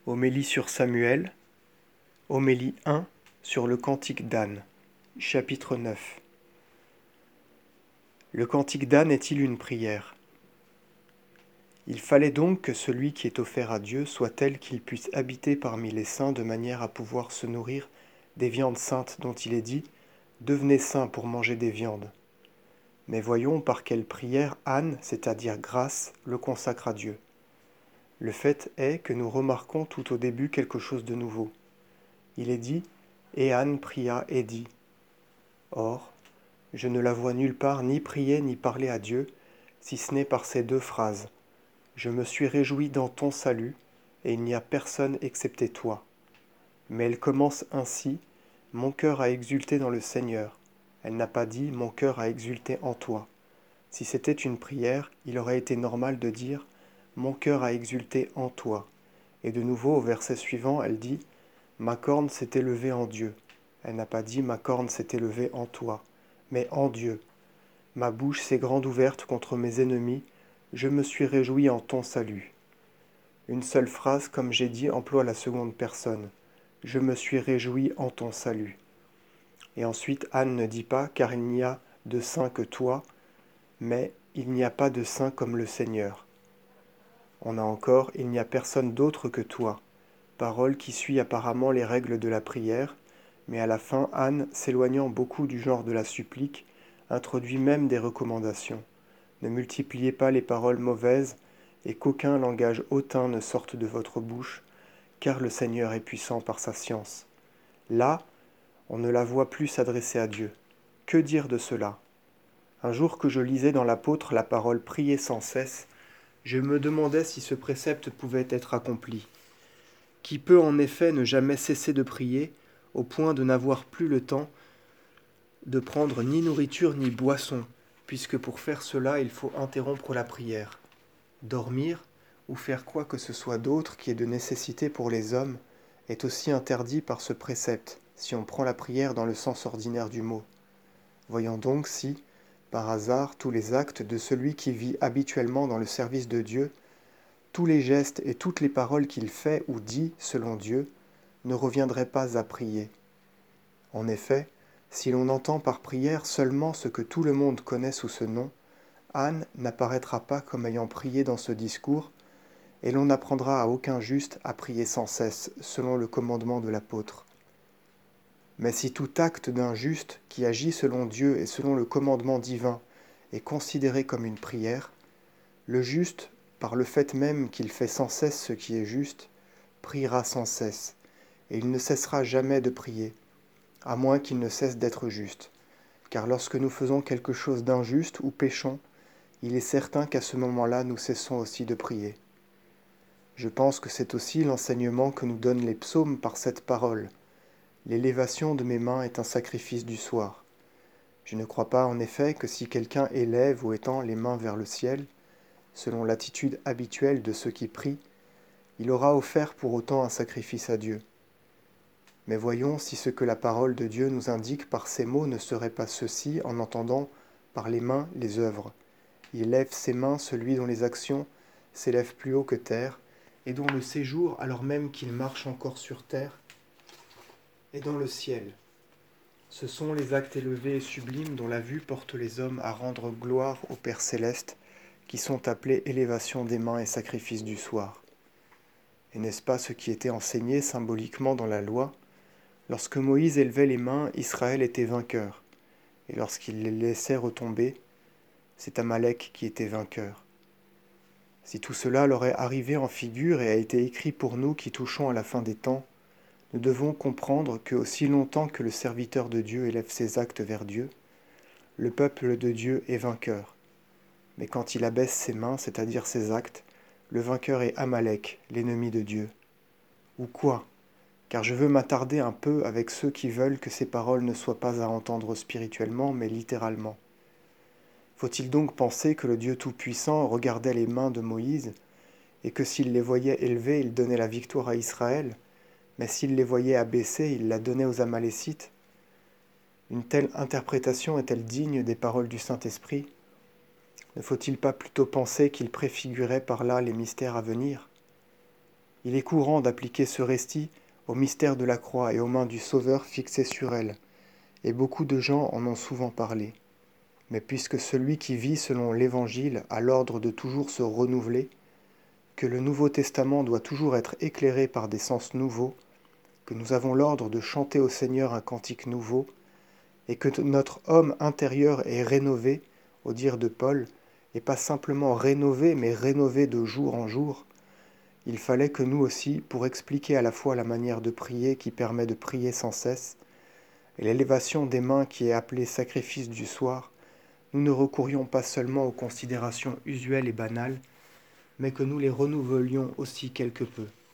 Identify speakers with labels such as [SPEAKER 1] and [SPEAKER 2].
[SPEAKER 1] Homélie sur Samuel, Homélie 1 sur le Cantique d'Anne, chapitre 9. Le Cantique d'Anne est-il une prière? Il fallait donc que celui qui est offert à Dieu soit tel qu'il puisse habiter parmi les saints de manière à pouvoir se nourrir des viandes saintes dont il est dit « Devenez saints pour manger des viandes ». Mais voyons par quelle prière Anne, c'est-à-dire grâce, le consacre à Dieu. Le fait est que nous remarquons tout au début quelque chose de nouveau. Il est dit « Et Anne pria et dit ». Or, je ne la vois nulle part ni prier ni parler à Dieu, si ce n'est par ces deux phrases. Je me suis réjoui dans ton salut, et il n'y a personne excepté toi. Mais elle commence ainsi, mon cœur a exulté dans le Seigneur. Elle n'a pas dit, mon cœur a exulté en toi. Si c'était une prière, il aurait été normal de dire, mon cœur a exulté en toi. Et de nouveau, au verset suivant, elle dit, ma corne s'est élevée en Dieu. Elle n'a pas dit, ma corne s'est élevée en toi, mais en Dieu. Ma bouche s'est grande ouverte contre mes ennemis, je me suis réjoui en ton salut. Une seule phrase, comme j'ai dit, emploie la seconde personne. Je me suis réjoui en ton salut. Et ensuite, Anne ne dit pas, car il n'y a de saint que toi, mais il n'y a pas de saint comme le Seigneur. On a encore, il n'y a personne d'autre que toi. Parole qui suit apparemment les règles de la prière, mais à la fin, Anne, s'éloignant beaucoup du genre de la supplique, introduit même des recommandations. Ne multipliez pas les paroles mauvaises, et qu'aucun langage hautain ne sorte de votre bouche, car le Seigneur est puissant par sa science. Là, on ne la voit plus s'adresser à Dieu. Que dire de cela? Un jour que je lisais dans l'apôtre la parole « prier sans cesse », je me demandais si ce précepte pouvait être accompli. Qui peut en effet ne jamais cesser de prier, au point de n'avoir plus le temps de prendre ni nourriture ni boisson, puisque pour faire cela il faut interrompre la prière. Dormir, ou faire quoi que ce soit d'autre qui est de nécessité pour les hommes, est aussi interdit par ce précepte, si on prend la prière dans le sens ordinaire du mot. Voyons donc si, par hasard, tous les actes de celui qui vit habituellement dans le service de Dieu, tous les gestes et toutes les paroles qu'il fait ou dit selon Dieu, ne reviendraient pas à prier. En effet, si l'on entend par prière seulement ce que tout le monde connaît sous ce nom, Anne n'apparaîtra pas comme ayant prié dans ce discours, et l'on n'apprendra à aucun juste à prier sans cesse, selon le commandement de l'apôtre. Mais si tout acte d'un juste qui agit selon Dieu et selon le commandement divin est considéré comme une prière, le juste, par le fait même qu'il fait sans cesse ce qui est juste, priera sans cesse, et il ne cessera jamais de prier, à moins qu'il ne cesse d'être juste. Car lorsque nous faisons quelque chose d'injuste ou péchons, il est certain qu'à ce moment-là, nous cessons aussi de prier. Je pense que c'est aussi l'enseignement que nous donnent les psaumes par cette parole. L'élévation de mes mains est un sacrifice du soir. Je ne crois pas en effet que si quelqu'un élève ou étend les mains vers le ciel, selon l'attitude habituelle de ceux qui prient, il aura offert pour autant un sacrifice à Dieu. Mais voyons si ce que la parole de Dieu nous indique par ces mots ne serait pas ceci en entendant par les mains les œuvres. Il lève ses mains celui dont les actions s'élèvent plus haut que terre, et dont le séjour, alors même qu'il marche encore sur terre, est dans le ciel. Ce sont les actes élevés et sublimes dont la vue porte les hommes à rendre gloire au Père céleste, qui sont appelés élévation des mains et sacrifice du soir. Et n'est-ce pas ce qui était enseigné symboliquement dans la loi? Lorsque Moïse élevait les mains, Israël était vainqueur, et lorsqu'il les laissait retomber, c'est Amalek qui était vainqueur. Si tout cela leur est arrivé en figure et a été écrit pour nous qui touchons à la fin des temps, nous devons comprendre que aussi longtemps que le serviteur de Dieu élève ses actes vers Dieu, le peuple de Dieu est vainqueur. Mais quand il abaisse ses mains, c'est-à-dire ses actes, le vainqueur est Amalek, l'ennemi de Dieu. Ou quoi? Car je veux m'attarder un peu avec ceux qui veulent que ces paroles ne soient pas à entendre spirituellement, mais littéralement. Faut-il donc penser que le Dieu Tout-Puissant regardait les mains de Moïse, et que s'il les voyait élevées, il donnait la victoire à Israël, mais s'il les voyait abaissées, il la donnait aux Amalécites? Une telle interprétation est-elle digne des paroles du Saint-Esprit? Ne faut-il pas plutôt penser qu'il préfigurait par là les mystères à venir? Il est courant d'appliquer ce récit au mystère de la croix et aux mains du Sauveur fixées sur elle, et beaucoup de gens en ont souvent parlé. Mais puisque celui qui vit selon l'Évangile a l'ordre de toujours se renouveler, que le Nouveau Testament doit toujours être éclairé par des sens nouveaux, que nous avons l'ordre de chanter au Seigneur un cantique nouveau, et que notre homme intérieur est rénové, au dire de Paul, et pas simplement rénové, mais rénové de jour en jour, il fallait que nous aussi, pour expliquer à la fois la manière de prier qui permet de prier sans cesse, et l'élévation des mains qui est appelée sacrifice du soir, nous ne recourions pas seulement aux considérations usuelles et banales, mais que nous les renouvelions aussi quelque peu.